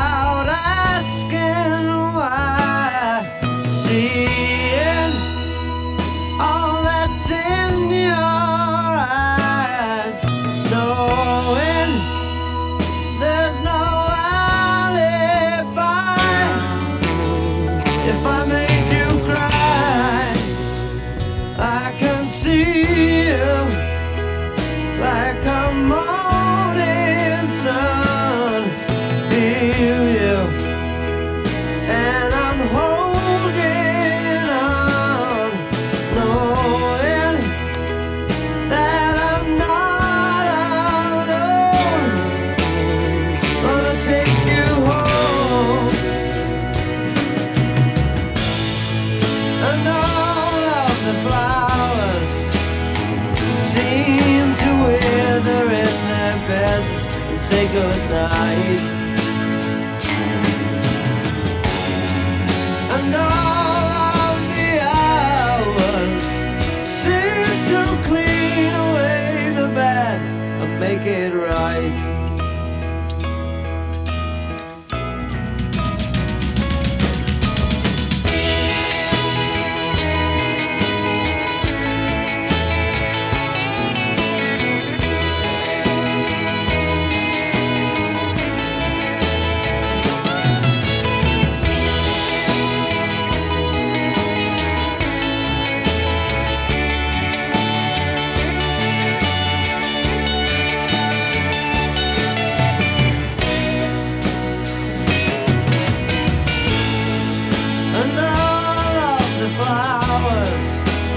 without asking why. Seeing all that's in your eyes, knowing there's no alibi. If I made you cry, I can see you like a morning sun. Feel you, and I'm holding on, knowing that I'm not alone. Gonna take you home, and all of the flowers seem to wither in their beds and say goodnight. And all of the hours seem to clean away the bad and make it right. And all of the flowers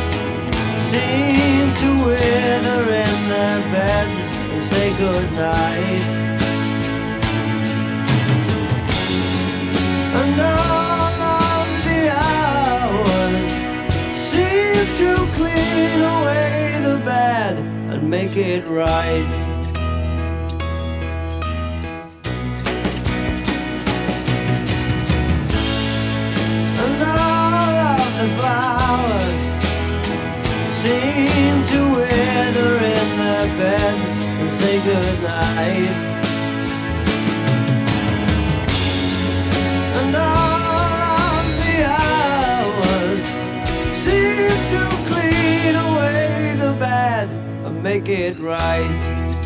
seem to wither in their beds and say goodnight. And all of the hours seem to clean away the bad and make it right. And all of the flowers seem to wither in their beds and say goodnight. And all of the hours seem to clean away the bad and make it right.